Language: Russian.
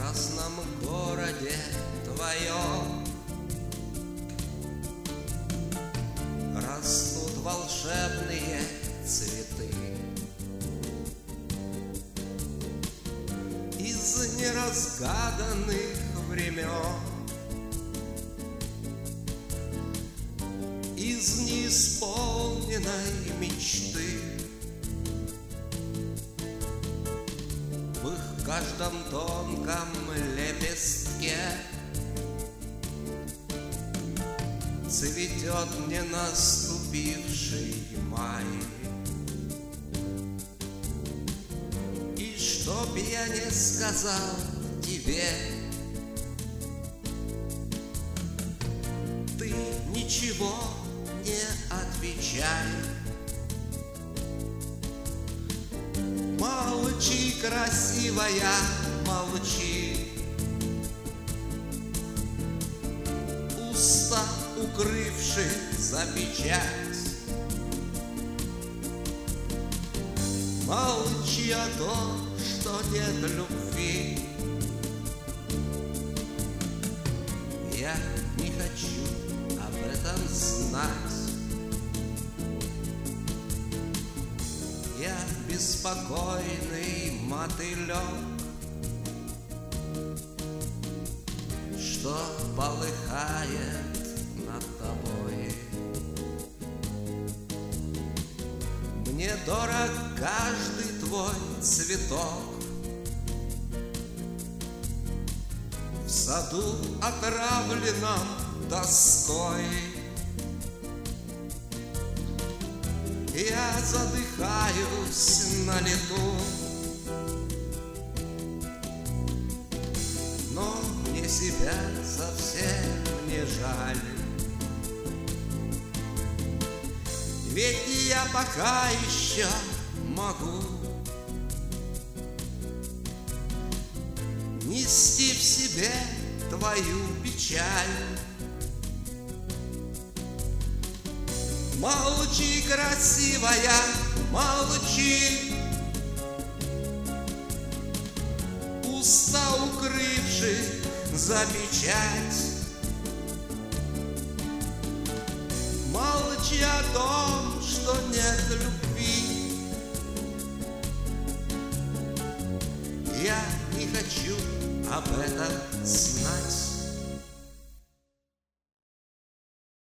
прекрасном городе твоем растут волшебные цветы. Из неразгаданных времен, из неисполненной мечты, в их каждом тонком лепестке цветет не наступивший май. И чтоб я не сказал тебе, ты ничего не отвечай. Молчи, красивая, молчи. Уста укрывши за печать, молчи о том, что нет любви. Я не хочу об этом знать. Я беспокойный мотылек, что полыхает над тобой. Мне дорог каждый твой цветок в саду, отравленном тоской. Я задыхаюсь на лету, но мне себя совсем не жаль. Ведь я пока еще могу нести в себе твою печаль. Молчи, красивая, молчи. Уста укрывши за печать, молчи о том, что нет любви. Я не хочу об этом знать.